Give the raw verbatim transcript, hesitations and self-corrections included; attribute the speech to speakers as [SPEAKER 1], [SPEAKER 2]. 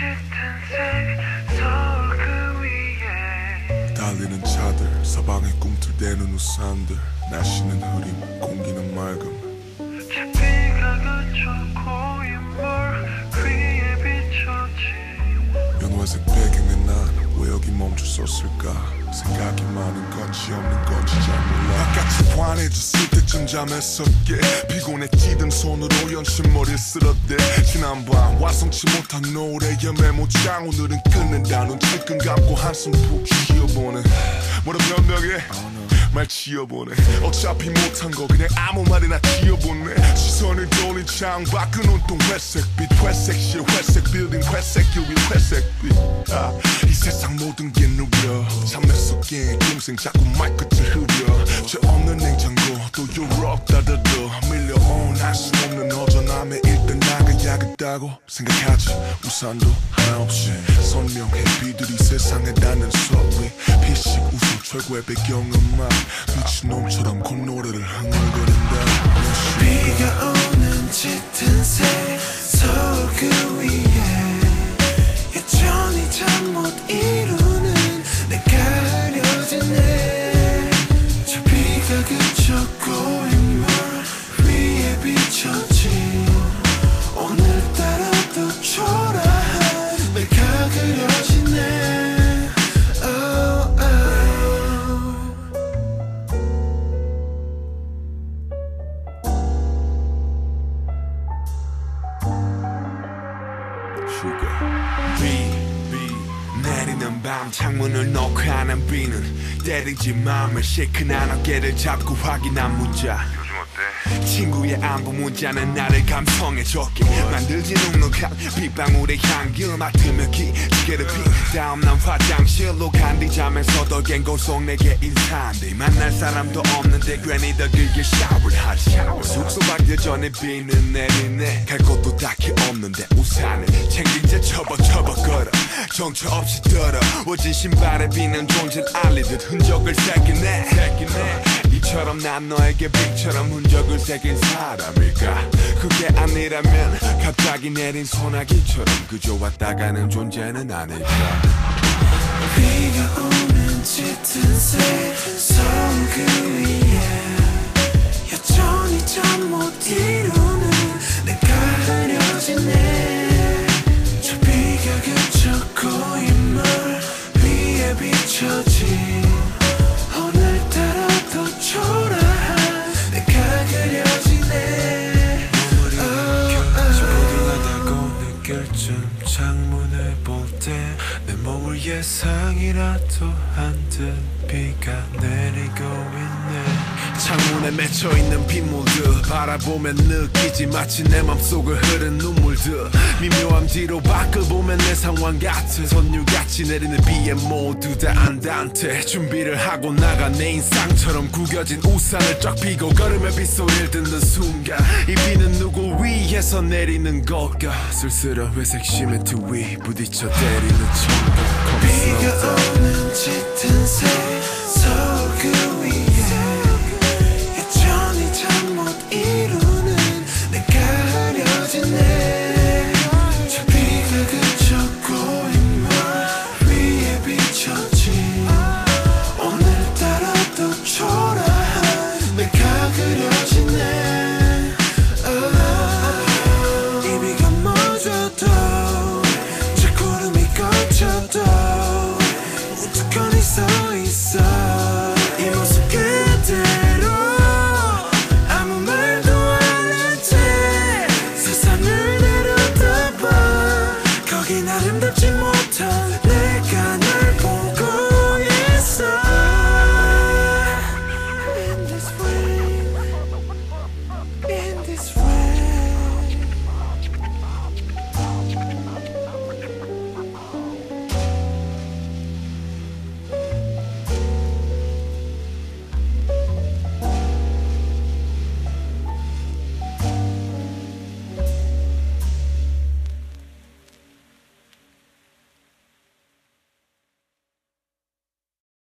[SPEAKER 1] 달리는 차들, 서방의 꿈틀대는 우산들, 날씨는 흐림, 공기는 맑음. 비가 그쳐 고인물 위에 비춰진 연화색 배경에 난 왜 여기 멈춰섰을까. 생각이 많은 건지 없는 건지 잘 몰라. 바깥이 환해졌을 때쯤 잠했었게. 피곤해지던 손으로 연신머리를 쓸었대. 지난밤 완성치 못한 노래의 메모장 오늘은 끝낸다. 눈 찔끔 감고 한숨 푹 쉬어보네. 뭐라 변명해 말 지어보네. 어차피 못한 거 그냥 아무 말이나 지어보네. 시선을 돌린 창밖은 온통 회색빛. 회색실 회색 빌딩 회색 유리 회색빛. 아, 이 세상 모든 게 누려. 잠에서 깬 동생 자꾸 말끝을 흐려. 죄 없는 냉장고 또 유럽 따다도 밀려온 알 수 없는 허전함에 일단 나가야겠다고 생각하지. 우산도 하나 없이 선명해 비들이 세상에 닿는 소리. 피식 웃음 최고의 배경음악. 미친놈처럼 콧노래를 흥얼거린다.
[SPEAKER 2] 비가 오는 짙은 새 서울 그 위에 여전히 잠 못 이루는 내가 흐려지네. 저 비가 그쳐 고인물 위에 비춰진 오늘따라 또 초라한 내가 그려지네.
[SPEAKER 3] 비, 비 내리는 밤 창문을 놓고 하는 비는 때리지 마음을 시큰한 어깨를 잡고 확인한 문자. 요즘 어때? 친구의 안부 문자는 나를 감성해줬게 만들지 눅눅한 빗방울의 향기 맡으며 기지개를 피. 다음 난 화장실로 간 뒤 잠에서도 갱고속 내게 인사한대. 만날 사람도 없는데 괜히 더 길게 샤워를 하지. 숙소 가기 전에 비는 내리네. 갈 곳도 딱히 없는데 우산을 챙긴 채 처벅처벅 걸어. 정처 없이 더러워진 신발에 비는 존재를 알리듯 흔적을 새기네. 이처럼 난 너에게 빛처럼 흔적을 새긴 사람일까. 그게 아니라면 갑자기 내린 소나기처럼 그저 왔다 가는 존재는 아닐까.
[SPEAKER 2] 비가 오는 짙은 새 서울 그 위에 여전히 잠 못 이루는 내가 흐려지네. 저 비가 그쳐 고인물 위에 비춰진 오늘따라 더 초라한 내가 그려지네. 머물이 켜져 고등하다고 느낄 쯤 창문을 볼 때 내 몸을 예상이라도 한 듯 비가 내리고 있네. 창문에 맺혀있는 빗물들 바라보면 느끼지 마치 내 맘속을 흐른 눈물들. 미묘함 뒤로 밖을 보면 내 상황 같은 선율같이 내리는 비에 모두 다 안단테. 준비를 하고 나가 내 인상처럼 구겨진 우산을 쫙 펴고 걸음의 빗소리를 듣는 순간 이 비는 누구 위에서 내리는 걸까. 쓸쓸한 회색 시멘트 위 부딪혀 때리는 천국. 비가 오는 짙은 새 서울 그 위